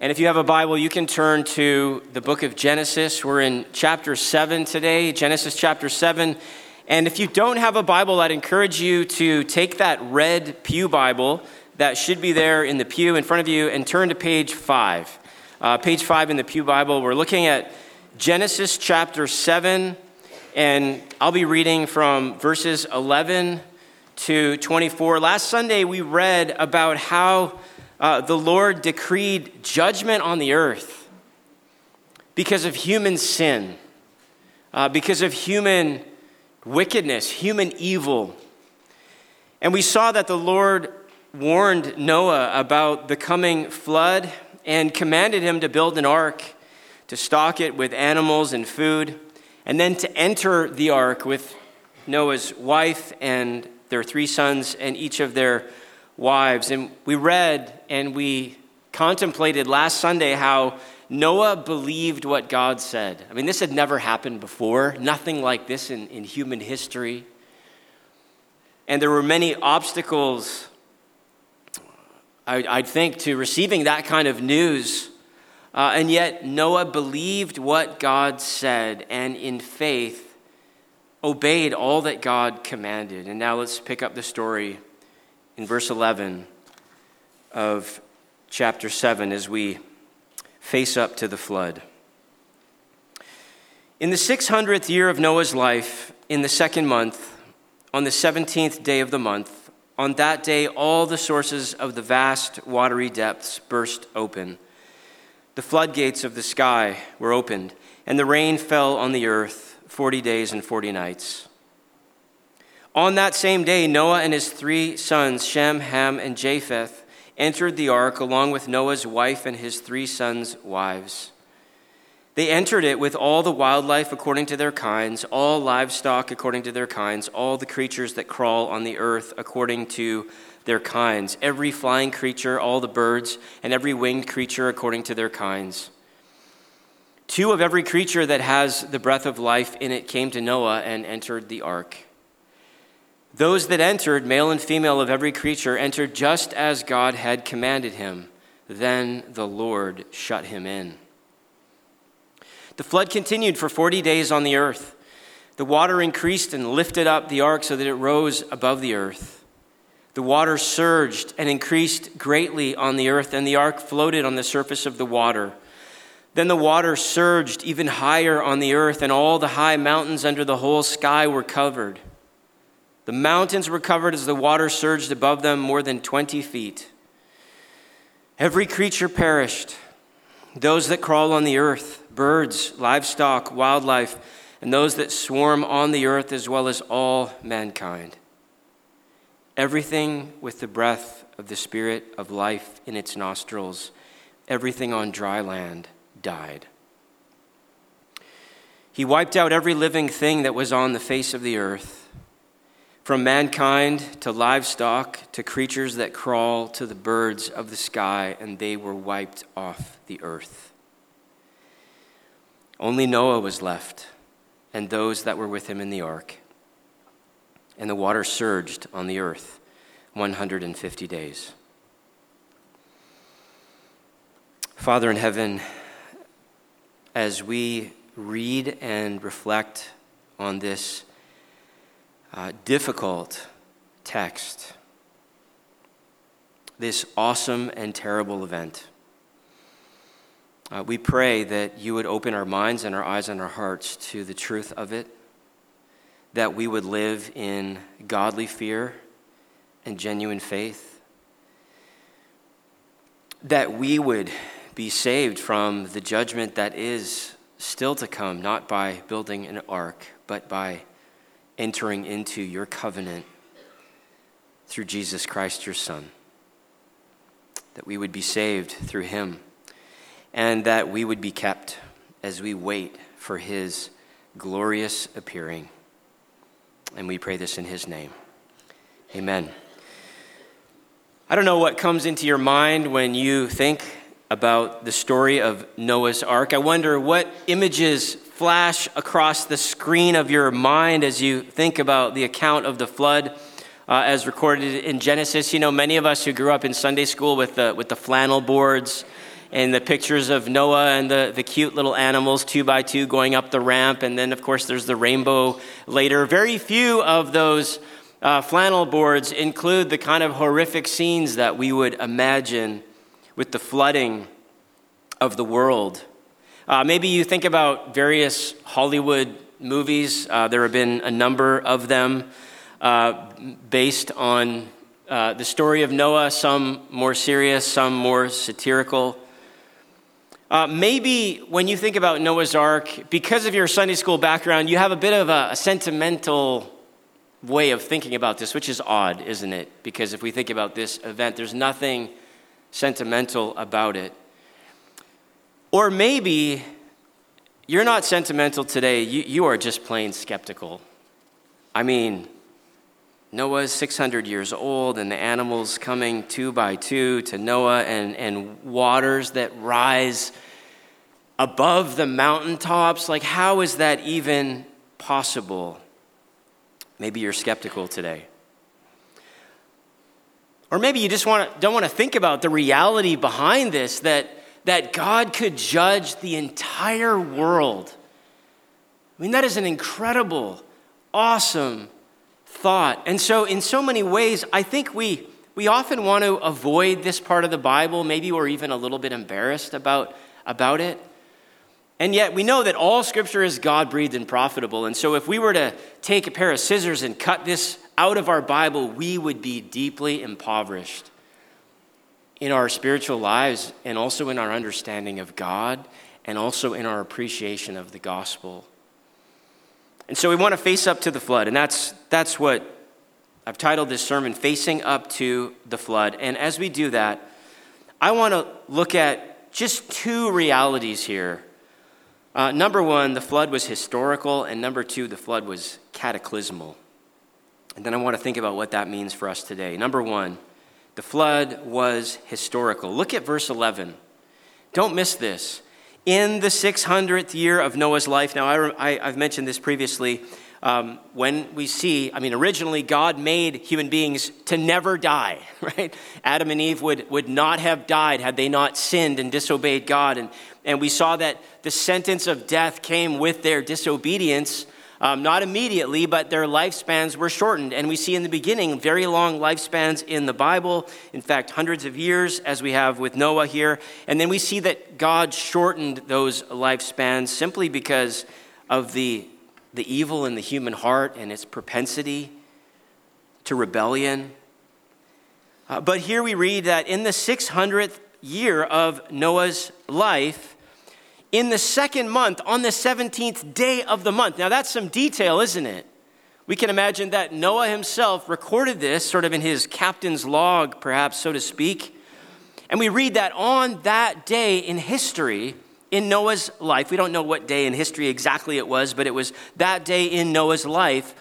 And if you have a Bible, you can turn to the book of Genesis. We're in chapter 7 today, Genesis chapter 7. And if you don't have a Bible, I'd encourage you to take that red pew Bible that should be there in the pew in front of you and turn to page 5. Page 5 in the pew Bible. We're looking at Genesis chapter 7, and I'll be reading from verses 11 to 24. Last Sunday, we read about how the Lord decreed judgment on the earth because of human sin, because of human wickedness, human evil. And we saw that the Lord warned Noah about the coming flood and commanded him to build an ark, to stock it with animals and food, and then to enter the ark with Noah's wife and their 3 sons and each of their wives. And we read and we contemplated last Sunday how Noah believed what God said. I mean, this had never happened before, nothing like this in human history. And there were many obstacles, I'd think, to receiving that kind of news. And yet Noah believed what God said and in faith obeyed all that God commanded. And now let's pick up the story in verse 11 of chapter 7 as we face up to the flood. In the 600th year of Noah's life, in the 2nd month, on the 17th day of the month, on that day all the sources of the vast watery depths burst open. The floodgates of the sky were opened, and the rain fell on the earth 40 days and 40 nights. On that same day, Noah and his 3 sons, Shem, Ham, and Japheth, entered the ark along with Noah's wife and his 3 sons' wives. They entered it with all the wildlife according to their kinds, all livestock according to their kinds, all the creatures that crawl on the earth according to their kinds, every flying creature, all the birds, and every winged creature according to their kinds. 2 of every creature that has the breath of life in it came to Noah and entered the ark. Those that entered, male and female of every creature, entered just as God had commanded him. Then the Lord shut him in. The flood continued for 40 days on the earth. The water increased and lifted up the ark so that it rose above the earth. The water surged and increased greatly on the earth, and the ark floated on the surface of the water. Then the water surged even higher on the earth, and all the high mountains under the whole sky were covered. The mountains were covered as the water surged above them more than 20 feet. Every creature perished, those that crawl on the earth, birds, livestock, wildlife, and those that swarm on the earth, as well as all mankind. Everything with the breath of the Spirit of life in its nostrils, everything on dry land died. He wiped out every living thing that was on the face of the earth, from mankind to livestock to creatures that crawl to the birds of the sky, and they were wiped off the earth. Only Noah was left, and those that were with him in the ark. And the water surged on the earth 150 days. Father in heaven, as we read and reflect on this difficult text, this awesome and terrible event, we pray that you would open our minds and our eyes and our hearts to the truth of it, that we would live in godly fear and genuine faith, that we would be saved from the judgment that is still to come, not by building an ark, but by entering into your covenant through Jesus Christ, your Son, that we would be saved through him, and that we would be kept as we wait for his glorious appearing. And we pray this in his name. Amen. I don't know what comes into your mind when you think about the story of Noah's Ark. I wonder what images flash across the screen of your mind as you think about the account of the flood as recorded in Genesis. You know, many of us who grew up in Sunday school with the flannel boards and the pictures of Noah and the cute little animals 2 by 2 going up the ramp. And then, of course, there's the rainbow later. Very few of those flannel boards include the kind of horrific scenes that we would imagine with the flooding of the world. Maybe you think about various Hollywood movies. There have been a number of them based on the story of Noah, some more serious, some more satirical. Maybe when you think about Noah's Ark, because of your Sunday school background, you have a bit of a sentimental way of thinking about this, which is odd, isn't it? Because if we think about this event, there's nothing sentimental about it. Or maybe you're not sentimental today, you are just plain skeptical. I mean, Noah's 600 years old, and the animals coming 2 by 2 to Noah, and waters that rise above the mountaintops. Like, how is that even possible? Maybe you're skeptical today. Or maybe you just don't want to think about the reality behind this, that God could judge the entire world. I mean, that is an incredible, awesome thought. And so in so many ways, I think we often want to avoid this part of the Bible. Maybe we're even a little bit embarrassed about it. And yet we know that all Scripture is God-breathed and profitable. And so if we were to take a pair of scissors and cut this out of our Bible, we would be deeply impoverished in our spiritual lives, and also in our understanding of God, and also in our appreciation of the gospel. And so we want to face up to the flood, and that's what I've titled this sermon, Facing Up to the Flood. And as we do that, I want to look at just two realities here. Number one, the flood was historical, and number two, the flood was cataclysmal. And then I want to think about what that means for us today. Number one, the flood was historical. Look at verse 11. Don't miss this. In the 600th year of Noah's life, now I've mentioned this previously, when we see, originally God made human beings to never die, right? Adam and Eve would not have died had they not sinned and disobeyed God. And we saw that the sentence of death came with their disobedience, not immediately, but their lifespans were shortened. And we see in the beginning very long lifespans in the Bible. In fact, hundreds of years, as we have with Noah here. And then we see that God shortened those lifespans simply because of the evil in the human heart and its propensity to rebellion. But here we read that in the 600th year of Noah's life, in the second month, on the 17th day of the month. Now that's some detail, isn't it? We can imagine that Noah himself recorded this sort of in his captain's log, perhaps, so to speak. And we read that on that day in history, in Noah's life, we don't know what day in history exactly it was, but it was that day in Noah's life,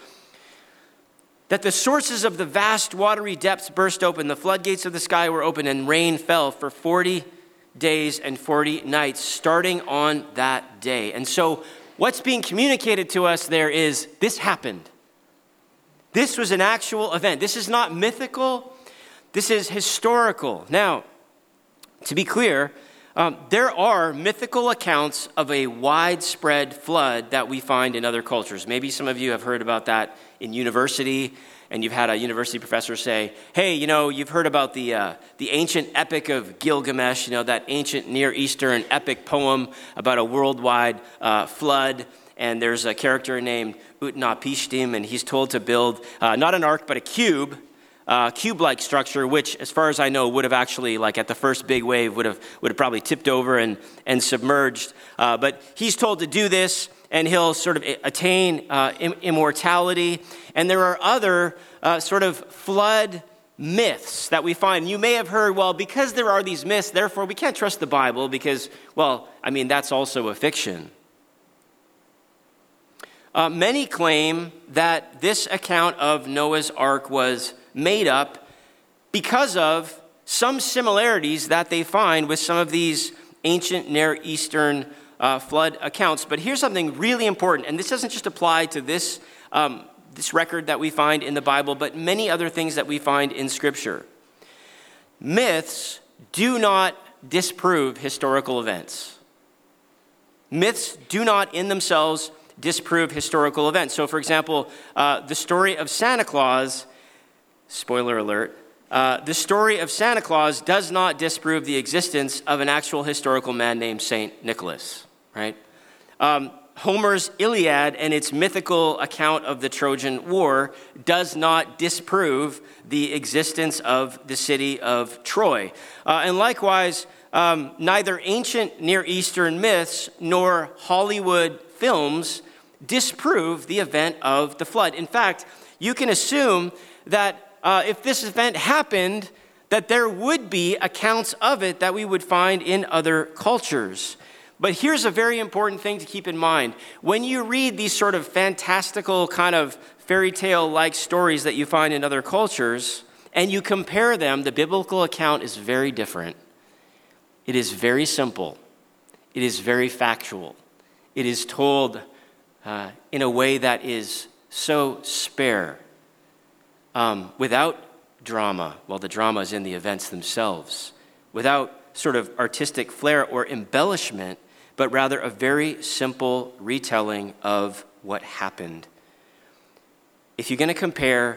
that the sources of the vast watery depths burst open, the floodgates of the sky were open, and rain fell for 40 days and 40 nights, starting on that day. And so what's being communicated to us there is this happened. This was an actual event. This is not mythical. This is historical. Now, to be clear, there are mythical accounts of a widespread flood that we find in other cultures. Maybe some of you have heard about that in university, and you've had a university professor say, hey, you've heard about the ancient epic of Gilgamesh, that ancient Near Eastern epic poem about a worldwide flood. And there's a character named Utnapishtim, and he's told to build not an ark, but a cube-like structure, which, as far as I know, would have actually, like at the first big wave, would have probably tipped over and submerged. But he's told to do this, and he'll sort of attain immortality. And there are other sort of flood myths that we find. You may have heard, well, because there are these myths, therefore we can't trust the Bible because, that's also a fiction. Many claim that this account of Noah's Ark was made up because of some similarities that they find with some of these ancient Near Eastern flood accounts. But here's something really important, and this doesn't just apply to this record that we find in the Bible, but many other things that we find in Scripture. Myths do not disprove historical events. Myths do not in themselves disprove historical events. So, for example, the story of Santa Claus, spoiler alert, the story of Santa Claus does not disprove the existence of an actual historical man named Saint Nicholas, right? Homer's Iliad and its mythical account of the Trojan War does not disprove the existence of the city of Troy. And likewise, neither ancient Near Eastern myths nor Hollywood films disprove the event of the flood. In fact, you can assume that if this event happened, that there would be accounts of it that we would find in other cultures. But here's a very important thing to keep in mind. When you read these sort of fantastical kind of fairy tale-like stories that you find in other cultures, and you compare them, the biblical account is very different. It is very simple. It is very factual. It is told in a way that is so spare, without drama. Well, the drama is in the events themselves. Without sort of artistic flair or embellishment, but rather a very simple retelling of what happened. If you're going to compare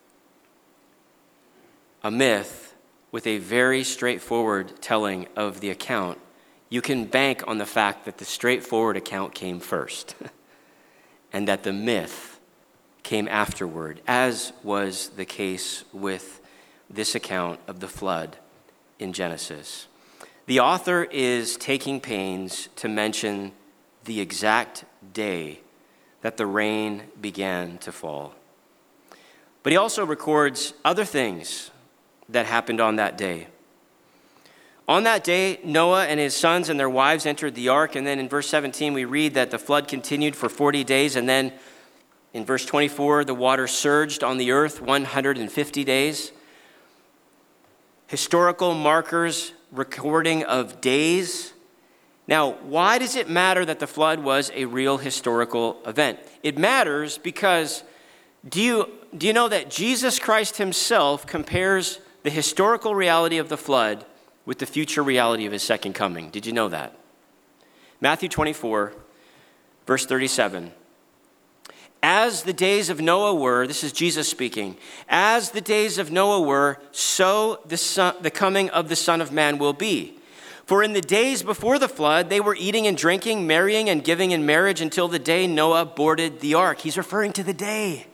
a myth with a very straightforward telling of the account, you can bank on the fact that the straightforward account came first and that the myth came afterward, as was the case with this account of the flood in Genesis. The author is taking pains to mention the exact day that the rain began to fall. But he also records other things that happened on that day. On that day, Noah and his sons and their wives entered the ark, and then in verse 17 we read that the flood continued for 40 days, and then in verse 24 the water surged on the earth 150 days. Historical markers, recording of days. Now, why does it matter that the flood was a real historical event? It matters because do you know that Jesus Christ himself compares the historical reality of the flood with the future reality of his second coming? Did you know that? Matthew 24, verse 37. As the days of Noah were, this is Jesus speaking, as the days of Noah were, so the coming of the Son of Man will be. For in the days before the flood, they were eating and drinking, marrying and giving in marriage until the day Noah boarded the ark. He's referring to the day.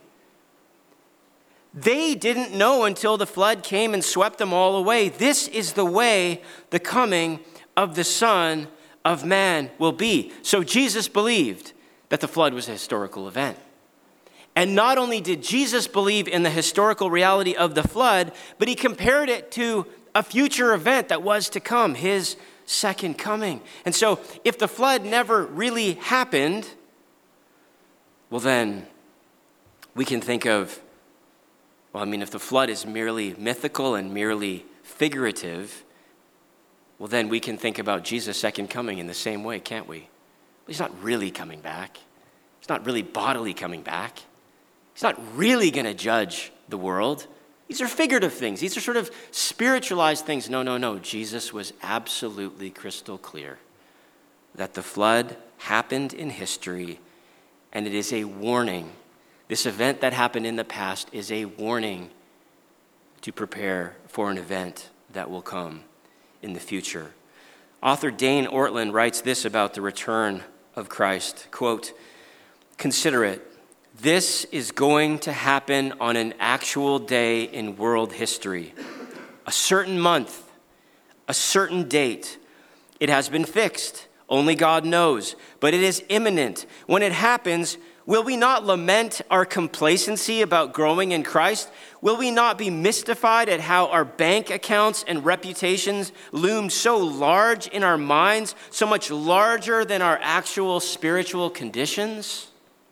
They didn't know until the flood came and swept them all away. This is the way the coming of the Son of Man will be. So Jesus believed that the flood was a historical event. And not only did Jesus believe in the historical reality of the flood, but he compared it to a future event that was to come, his second coming. And so if the flood never really happened, well then we can think of, if the flood is merely mythical and merely figurative, well then we can think about Jesus' second coming in the same way, can't we? He's not really coming back. He's not really bodily coming back. He's not really going to judge the world. These are figurative things. These are sort of spiritualized things. No. Jesus was absolutely crystal clear that the flood happened in history, and it is a warning. This event that happened in the past is a warning to prepare for an event that will come in the future. Author Dane Ortlund writes this about the return of Christ, quote, "Consider it. This is going to happen on an actual day in world history. A certain month, a certain date. It has been fixed. Only God knows. But it is imminent. When it happens, will we not lament our complacency about growing in Christ? Will we not be mystified at how our bank accounts and reputations loom so large in our minds, so much larger than our actual spiritual conditions?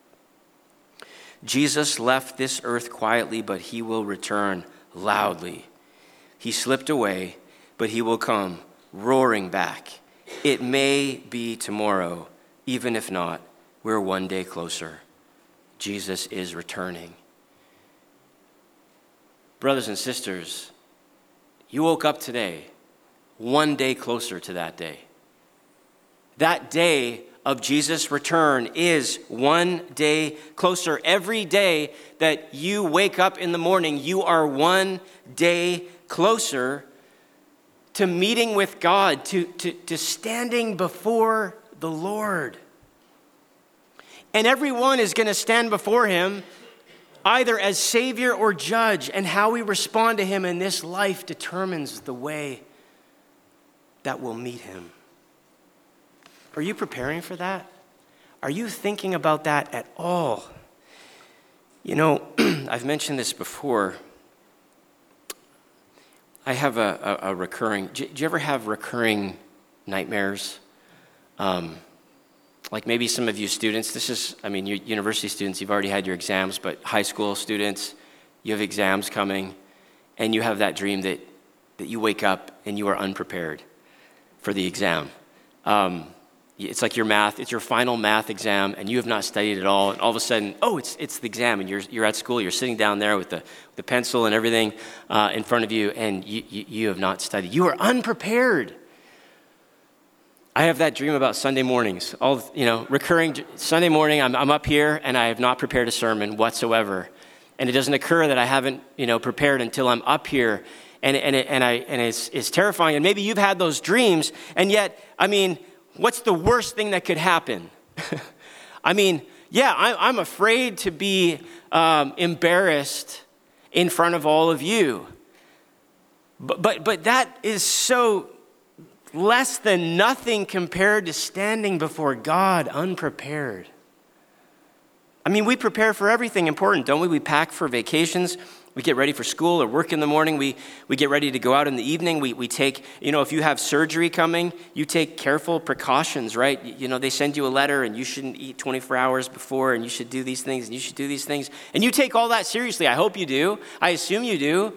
Jesus left this earth quietly, but he will return loudly. He slipped away, but he will come roaring back. It may be tomorrow. Even if not, we're one day closer. Jesus is returning." Brothers and sisters, you woke up today one day closer to that day. That day of Jesus' return is one day closer. Every day that you wake up in the morning, you are one day closer to meeting with God, to standing before the Lord. And everyone is going to stand before him either as Savior or Judge, and how we respond to him in this life determines the way that we'll meet him. Are you preparing for that? Are you thinking about that at all? You know, I've mentioned this before. I have a recurring, do you ever have recurring nightmares? Like maybe some of you students, you university students, you've already had your exams, but high school students, you have exams coming, and you have that dream that you wake up and you are unprepared for the exam. It's like it's your final math exam, and you have not studied at all, and all of a sudden, it's the exam, and you're at school, you're sitting down there with the pencil and everything in front of you, and you have not studied. You are unprepared. I have that dream about Sunday mornings. Recurring Sunday morning, I'm up here, and I have not prepared a sermon whatsoever, and it doesn't occur that I haven't prepared until I'm up here, and it's terrifying. And maybe you've had those dreams, and yet, what's the worst thing that could happen? I'm afraid to be embarrassed in front of all of you. But that is so less than nothing compared to standing before God unprepared. We prepare for everything important, don't we? We pack for vacations. We get ready for school or work in the morning. We get ready to go out in the evening. We take, if you have surgery coming, you take careful precautions, right? They send you a letter and you shouldn't eat 24 hours before, and you should do these things and you should do these things. And you take all that seriously. I hope you do. I assume you do.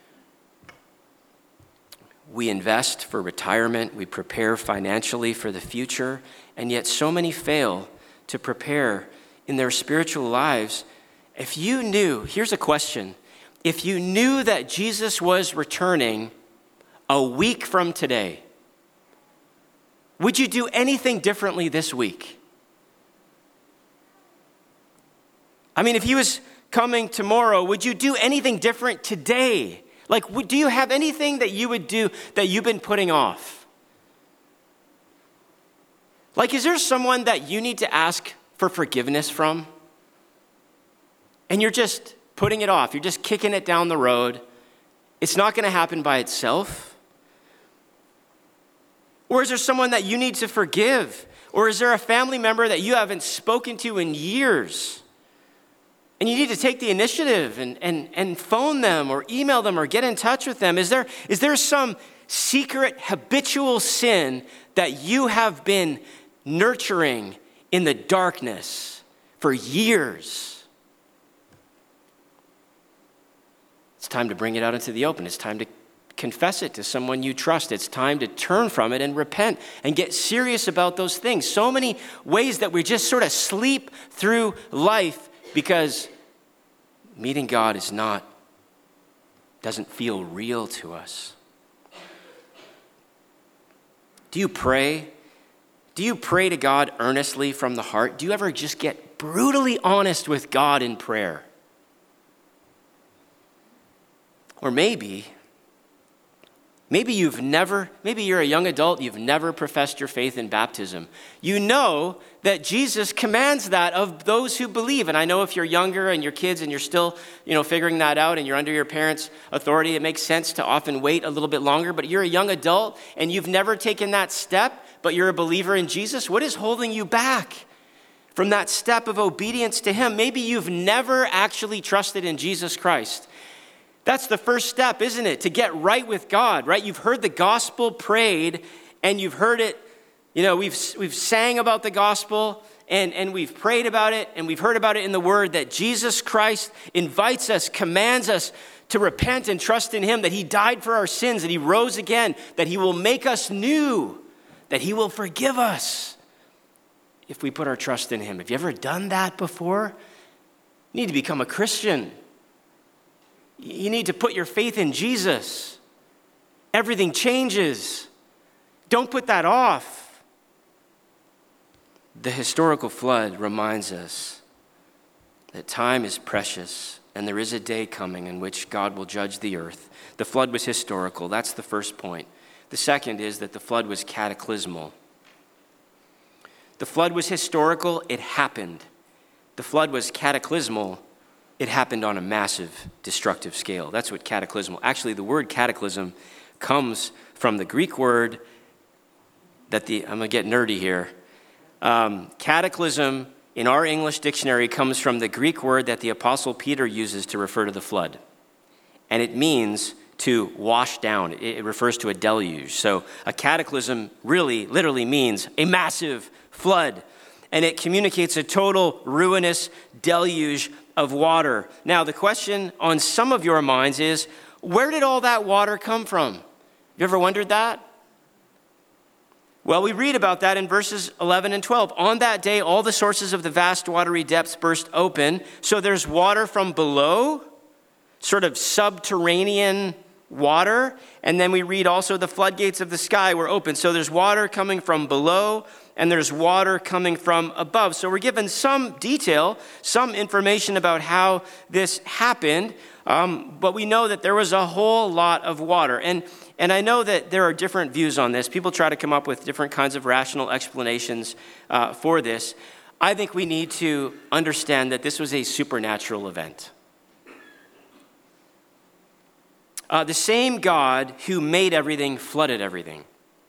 We invest for retirement. We prepare financially for the future. And yet so many fail to prepare in their spiritual lives. If you knew, here's a question. If you knew that Jesus was returning a week from today, would you do anything differently this week? If he was coming tomorrow, would you do anything different today? Do you have anything that you would do that you've been putting off? Is there someone that you need to ask for forgiveness from? And you're just putting it off. You're just kicking it down the road. It's not going to happen by itself. Or is there someone that you need to forgive? Or is there a family member that you haven't spoken to in years? And you need to take the initiative and phone them or email them or get in touch with them. Is there some secret habitual sin that you have been nurturing in the darkness for years? It's time to bring it out into the open. It's time to confess it to someone you trust. It's time to turn from it and repent and get serious about those things. So many ways that we just sort of sleep through life because meeting God doesn't feel real to us. Do you pray? Do you pray to God earnestly from the heart? Do you ever just get brutally honest with God in prayer? Or maybe you're a young adult, you've never professed your faith in baptism. You know that Jesus commands that of those who believe. And I know if you're younger and your kids and you're still, figuring that out and you're under your parents' authority, it makes sense to often wait a little bit longer. But you're a young adult and you've never taken that step, but you're a believer in Jesus. What is holding you back from that step of obedience to him? Maybe you've never actually trusted in Jesus Christ. That's the first step, isn't it? To get right with God, right? You've heard the gospel prayed, and you've heard it, we've sang about the gospel, and we've prayed about it, and we've heard about it in the word that Jesus Christ invites us, commands us to repent and trust in him, that he died for our sins, that he rose again, that he will make us new, that he will forgive us if we put our trust in him. Have you ever done that before? You need to become a Christian. You need to put your faith in Jesus. Everything changes. Don't put that off. The historical flood reminds us that time is precious and there is a day coming in which God will judge the earth. The flood was historical. That's the first point. The second is that the flood was cataclysmal. The flood was historical. It happened. The flood was cataclysmal. It happened on a massive destructive scale. That's what cataclysmal. Actually, the word cataclysm comes from the Greek word I'm going to get nerdy here. Cataclysm in our English dictionary comes from the Greek word that the Apostle Peter uses to refer to the flood. And it means to wash down. It refers to a deluge. So a cataclysm really, literally means a massive flood. And it communicates a total ruinous deluge of water. Now, the question on some of your minds is, where did all that water come from? You ever wondered that? Well, we read about that in verses 11 and 12. On that day, all the sources of the vast watery depths burst open. So there's water from below, sort of subterranean water. And then we read also the floodgates of the sky were open. So there's water coming from below and there's water coming from above. So we're given some detail, some information about how this happened. But we know that there was a whole lot of water. And I know that there are different views on this. People try to come up with different kinds of rational explanations for this. I think we need to understand that this was a supernatural event. The same God who made everything flooded everything.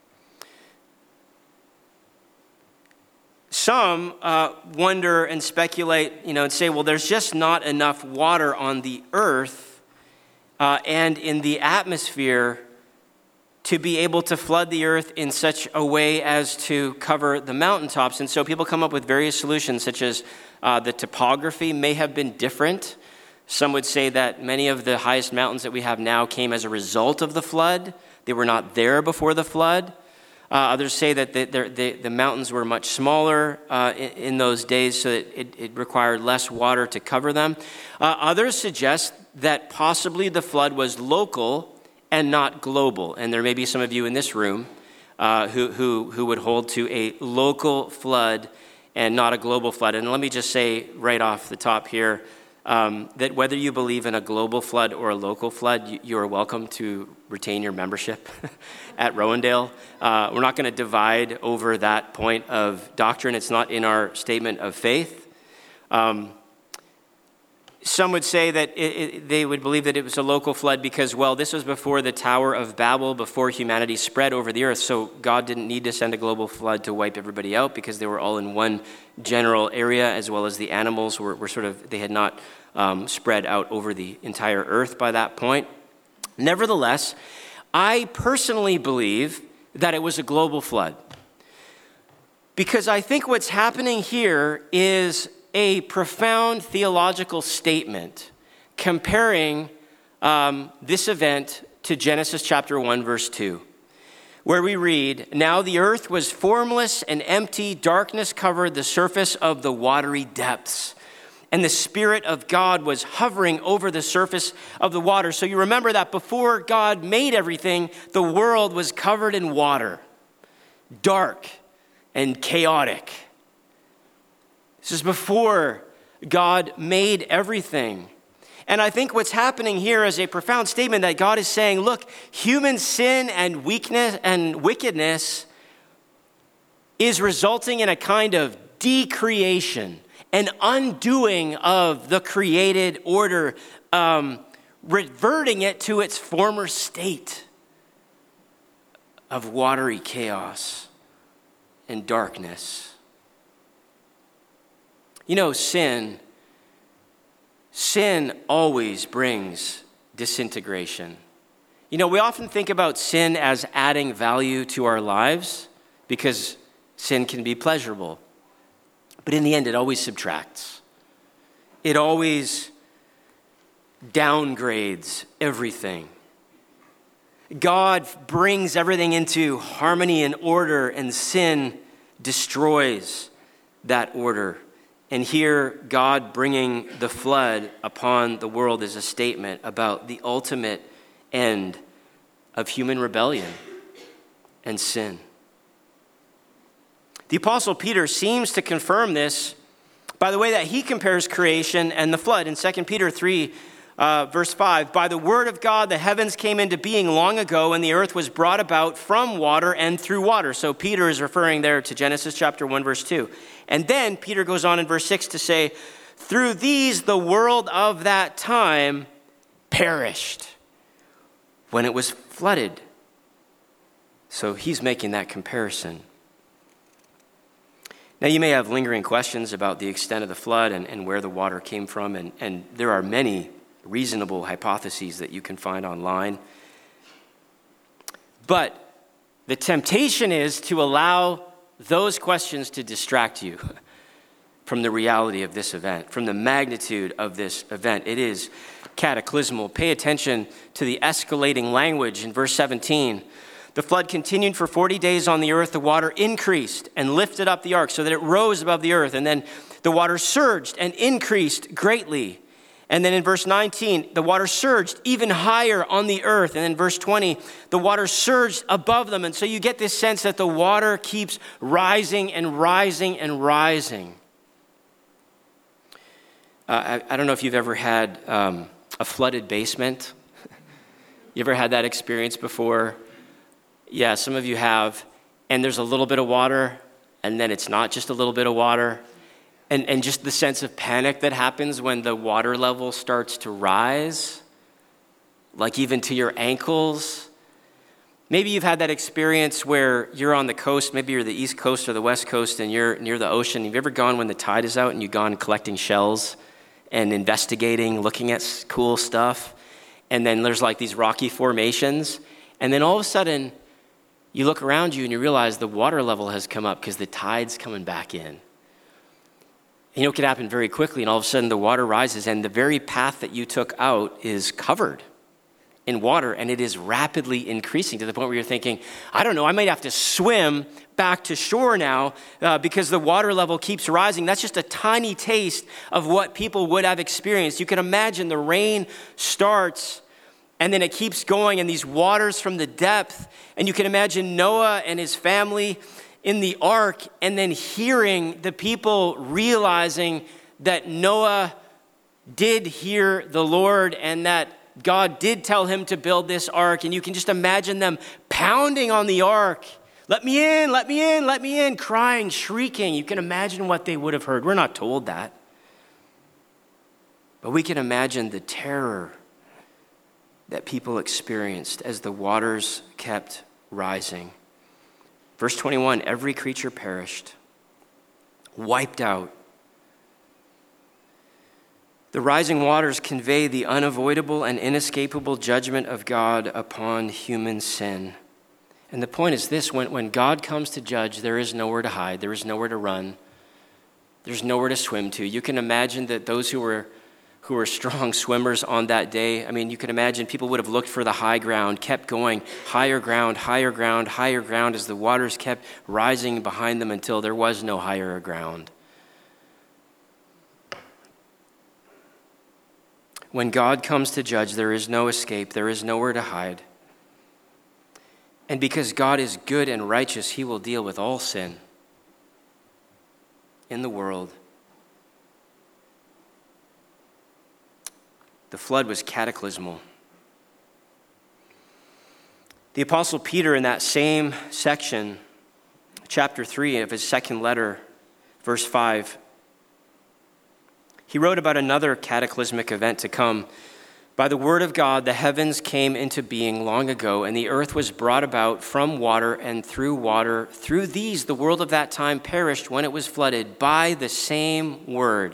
Some wonder and speculate, and say, well, there's just not enough water on the earth and in the atmosphere to be able to flood the earth in such a way as to cover the mountaintops. And so people come up with various solutions, such as the topography may have been different. Some would say that many of the highest mountains that we have now came as a result of the flood. They were not there before the flood. Others say that the mountains were much smaller in those days, so that it required less water to cover them. Others suggest that possibly the flood was local and not global. And there may be some of you in this room who would hold to a local flood and not a global flood. And let me just say right off the top here that whether you believe in a global flood or a local flood, you are welcome to retain your membership at Rowendale. We're not going to divide over that point of doctrine. It's not in our statement of faith. Some would say that they would believe that it was a local flood because, well, this was before the Tower of Babel, before humanity spread over the earth. So God didn't need to send a global flood to wipe everybody out because they were all in one general area, as well as the animals were they had not spread out over the entire earth by that point. Nevertheless, I personally believe that it was a global flood because I think what's happening here is a profound theological statement comparing this event to Genesis chapter 1, verse 2, where we read, "Now the earth was formless and empty, darkness covered the surface of the watery depths, and the Spirit of God was hovering over the surface of the water." So you remember that before God made everything, the world was covered in water, dark and chaotic. This is before God made everything. And I think what's happening here is a profound statement that God is saying, look, human sin and weakness and wickedness is resulting in a kind of decreation, an undoing of the created order, reverting it to its former state of watery chaos and darkness. Sin always brings disintegration. We often think about sin as adding value to our lives because sin can be pleasurable. But in the end, it always subtracts. It always downgrades everything. God brings everything into harmony and order, and sin destroys that order. And here, God bringing the flood upon the world is a statement about the ultimate end of human rebellion and sin. The Apostle Peter seems to confirm this by the way that he compares creation and the flood. In 2 Peter 3, verse 5, by the word of God, the heavens came into being long ago, and the earth was brought about from water and through water. So Peter is referring there to Genesis chapter 1, verse 2. And then Peter goes on in verse 6 to say, through these the world of that time perished when it was flooded. So he's making that comparison. Now, you may have lingering questions about the extent of the flood and where the water came from, and there are many reasonable hypotheses that you can find online. But the temptation is to allow those questions to distract you from the reality of this event, from the magnitude of this event. It is cataclysmal. Pay attention to the escalating language in verse 17. The flood continued for 40 days on the earth. The water increased and lifted up the ark so that it rose above the earth. And then the water surged and increased greatly. And then in verse 19, the water surged even higher on the earth. And then verse 20, the water surged above them. And so you get this sense that the water keeps rising and rising and rising. I don't know if you've ever had a flooded basement. You ever had that experience before? Yeah, some of you have. And there's a little bit of water, and then it's not just a little bit of water. And just the sense of panic that happens when the water level starts to rise, like even to your ankles. Maybe you've had that experience where you're on the coast, maybe you're the East Coast or the West Coast, and you're near the ocean. Have you ever gone when the tide is out and you've gone collecting shells and investigating, looking at cool stuff? And then there's like these rocky formations. And then all of a sudden, you look around you and you realize the water level has come up because the tide's coming back in. And it could happen very quickly, and all of a sudden the water rises, and the very path that you took out is covered in water, and it is rapidly increasing to the point where you're thinking, I don't know, I might have to swim back to shore now because the water level keeps rising. That's just a tiny taste of what people would have experienced. You can imagine the rain starts, and then it keeps going, and these waters from the depth, and you can imagine Noah and his family in the ark, and then hearing the people realizing that Noah did hear the Lord and that God did tell him to build this ark. And you can just imagine them pounding on the ark. Let me in, let me in, let me in, crying, shrieking. You can imagine what they would have heard. We're not told that. But we can imagine the terror that people experienced as the waters kept rising. Verse 21, every creature perished, wiped out. The rising waters convey the unavoidable and inescapable judgment of God upon human sin. And the point is this, when God comes to judge, there is nowhere to hide, there is nowhere to run, there's nowhere to swim to. You can imagine that those who were strong swimmers on that day, I mean, you can imagine people would have looked for the high ground, kept going, higher ground, higher ground, higher ground, as the waters kept rising behind them until there was no higher ground. When God comes to judge, there is no escape, there is nowhere to hide. And because God is good and righteous, he will deal with all sin in the world. The flood was cataclysmal. The Apostle Peter, in that same section, chapter 3 of his second letter, verse 5, he wrote about another cataclysmic event to come. By the word of God, the heavens came into being long ago, and the earth was brought about from water and through water. Through these, the world of that time perished when it was flooded by the same word.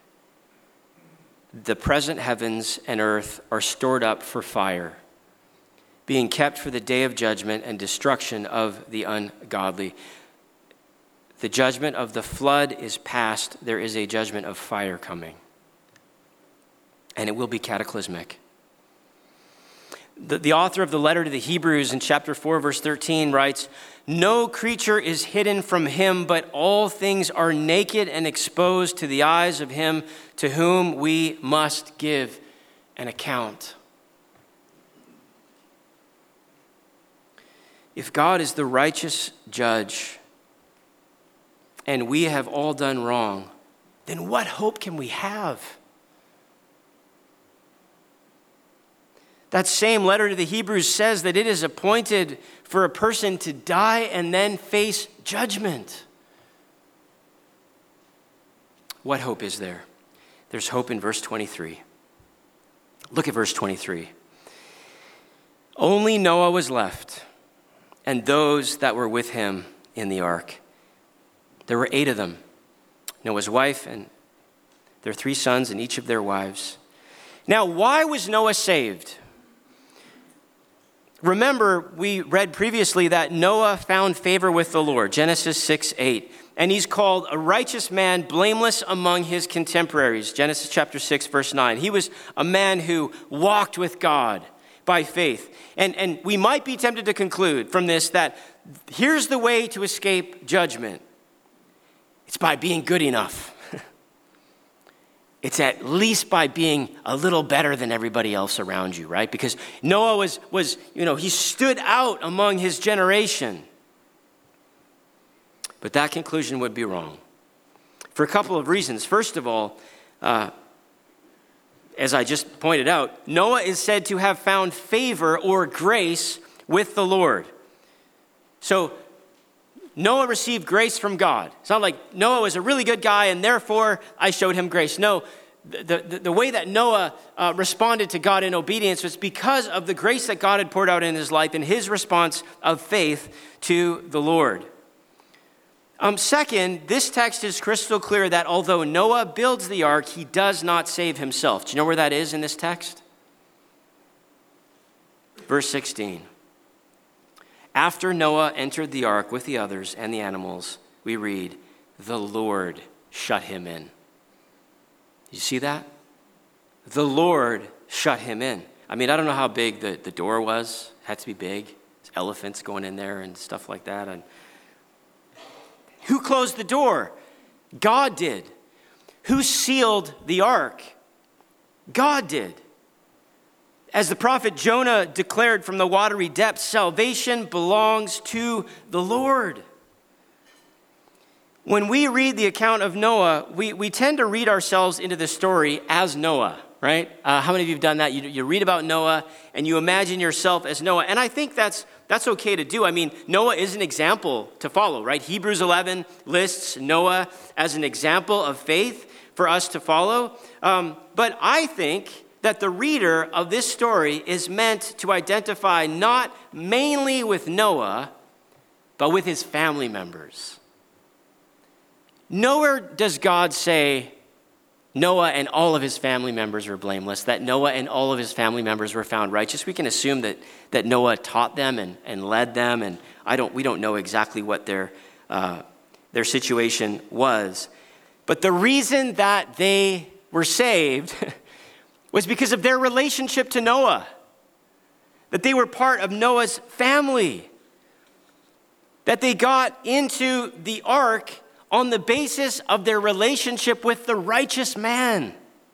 The present heavens and earth are stored up for fire, being kept for the day of judgment and destruction of the ungodly. The judgment of the flood is past. There is a judgment of fire coming, and it will be cataclysmic. The author of the letter to the Hebrews in chapter 4, verse 13 writes, no creature is hidden from him, but all things are naked and exposed to the eyes of him to whom we must give an account. If God is the righteous judge, and we have all done wrong, then what hope can we have? That same letter to the Hebrews says that it is appointed for a person to die and then face judgment. What hope is there? There's hope in verse 23. Look at verse 23. Only Noah was left, and those that were with him in the ark. There were 8 of them, Noah's wife and their 3 sons and each of their wives. Now, why was Noah saved? Remember, we read previously that Noah found favor with the Lord, Genesis 6:8. And he's called a righteous man, blameless among his contemporaries, Genesis chapter 6, verse 9. He was a man who walked with God by faith. And we might be tempted to conclude from this that here's the way to escape judgment. It's by being good enough. It's at least by being a little better than everybody else around you, right? Because Noah was he stood out among his generation. But that conclusion would be wrong for a couple of reasons. First of all, as I just pointed out, Noah is said to have found favor or grace with the Lord. So Noah received grace from God. It's not like Noah was a really good guy and therefore I showed him grace. No, the way that Noah responded to God in obedience was because of the grace that God had poured out in his life and his response of faith to the Lord. Second, this text is crystal clear that although Noah builds the ark, he does not save himself. Do you know where that is in this text? Verse 16. After Noah entered the ark with the others and the animals, we read, the Lord shut him in. You see that? The Lord shut him in. I mean, I don't know how big the door was. It had to be big. There's elephants going in there and stuff like that. And who closed the door? God did. Who sealed the ark? God did. As the prophet Jonah declared from the watery depths, salvation belongs to the Lord. When we read the account of Noah, we tend to read ourselves into the story as Noah, right? How many of you have done that? You read about Noah and you imagine yourself as Noah. And I think that's okay to do. I mean, Noah is an example to follow, right? Hebrews 11 lists Noah as an example of faith for us to follow. But I think that the reader of this story is meant to identify not mainly with Noah, but with his family members. Nowhere does God say Noah and all of his family members were blameless, that Noah and all of his family members were found righteous. We can assume that Noah taught them and led them, and we don't know exactly what their situation was. But the reason that they were saved was because of their relationship to Noah, that they were part of Noah's family, that they got into the ark on the basis of their relationship with the righteous man.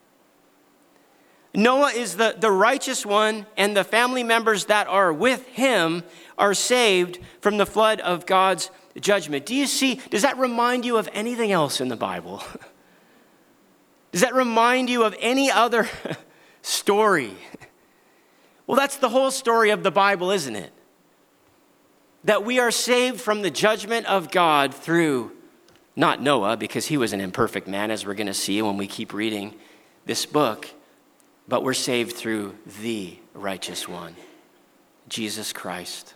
Noah is the righteous one, and the family members that are with him are saved from the flood of God's judgment. Do you see, does that remind you of anything else in the Bible? Does that remind you of any other story? Well, that's the whole story of the Bible, isn't it? That we are saved from the judgment of God through not Noah, because he was an imperfect man, as we're going to see when we keep reading this book, but we're saved through the righteous one, Jesus Christ.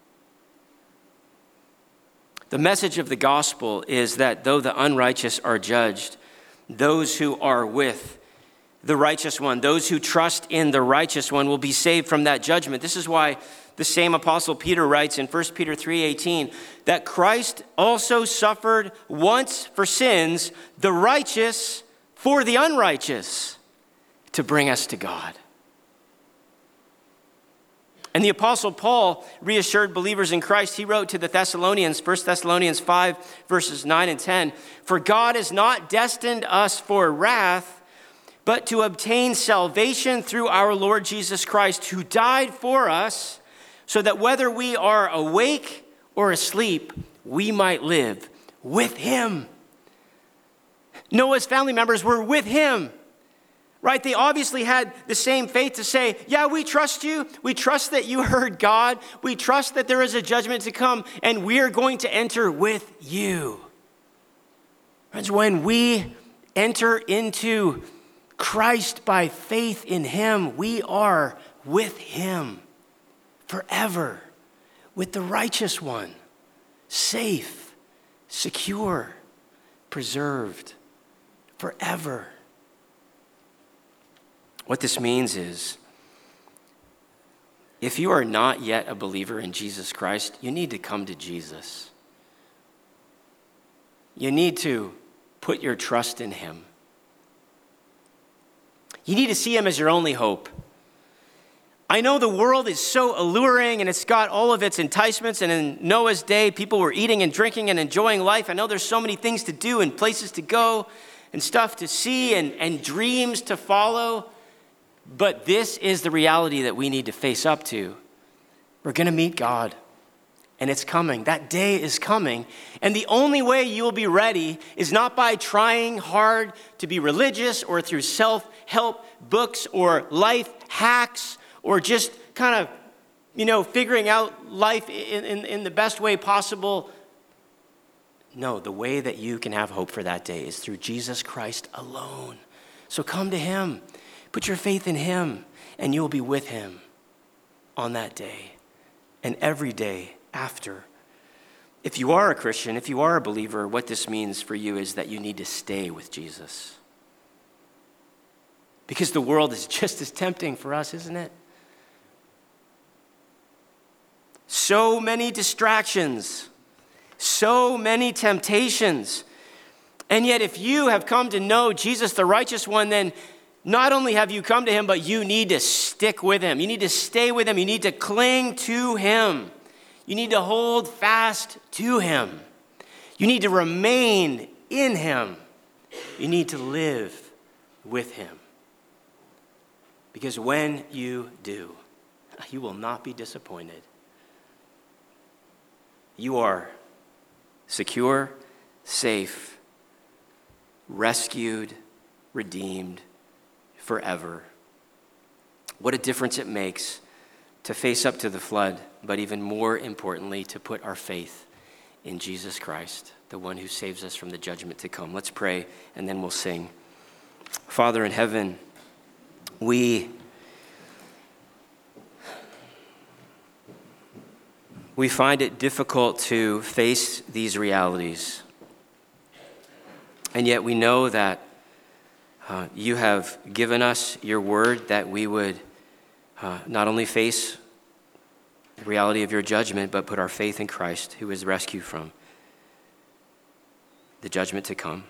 The message of the gospel is that though the unrighteous are judged, those who are with the righteous one, those who trust in the righteous one, will be saved from that judgment. This is why the same Apostle Peter writes in 1 Peter 3:18 that Christ also suffered once for sins, the righteous for the unrighteous, to bring us to God. And the Apostle Paul reassured believers in Christ. He wrote to the Thessalonians, 1 Thessalonians 5, verses 9 and 10, "For God has not destined us for wrath, but to obtain salvation through our Lord Jesus Christ, who died for us, so that whether we are awake or asleep, we might live with him. Noah's family members were with him, right? They obviously had the same faith to say, yeah, we trust you. We trust that you heard God. We trust that there is a judgment to come, and we are going to enter with you. Friends, when we enter into Christ by faith in him, we are with him forever, with the righteous one, safe, secure, preserved forever. What this means is, if you are not yet a believer in Jesus Christ, you need to come to Jesus. You need to put your trust in him. You need to see him as your only hope. I know the world is so alluring and it's got all of its enticements. And in Noah's day, people were eating and drinking and enjoying life. I know there's so many things to do and places to go and stuff to see and dreams to follow. But this is the reality that we need to face up to. We're going to meet God. And it's coming. That day is coming. And the only way you will be ready is not by trying hard to be religious or through self-help books or life hacks or just kind of, figuring out life in the best way possible. No, the way that you can have hope for that day is through Jesus Christ alone. So come to him. Put your faith in him, and you will be with him on that day and every day after. If you are a Christian, if you are a believer, what this means for you is that you need to stay with Jesus. Because the world is just as tempting for us, isn't it? So many distractions, so many temptations. And yet if you have come to know Jesus, the righteous one, then not only have you come to him, but you need to stick with him. You need to stay with him. You need to cling to him. You need to hold fast to him. You need to remain in him. You need to live with him. Because when you do, you will not be disappointed. You are secure, safe, rescued, redeemed forever. What a difference it makes to face up to the flood, but even more importantly, to put our faith in Jesus Christ, the one who saves us from the judgment to come. Let's pray, and then we'll sing. Father in heaven, we find it difficult to face these realities. And yet we know that you have given us your word that we would not only face the reality of your judgment, but put our faith in Christ, who is rescued from the judgment to come.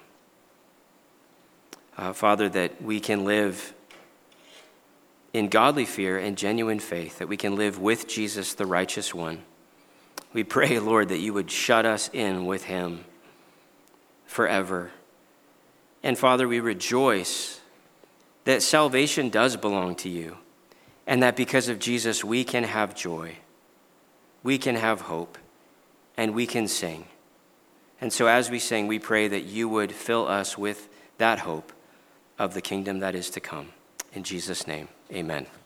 Father, that we can live in godly fear and genuine faith, that we can live with Jesus, the righteous one. We pray, Lord, that you would shut us in with him forever. And Father, we rejoice that salvation does belong to you, and that because of Jesus, we can have joy, we can have hope, and we can sing. And so as we sing, we pray that you would fill us with that hope of the kingdom that is to come. In Jesus' name, amen.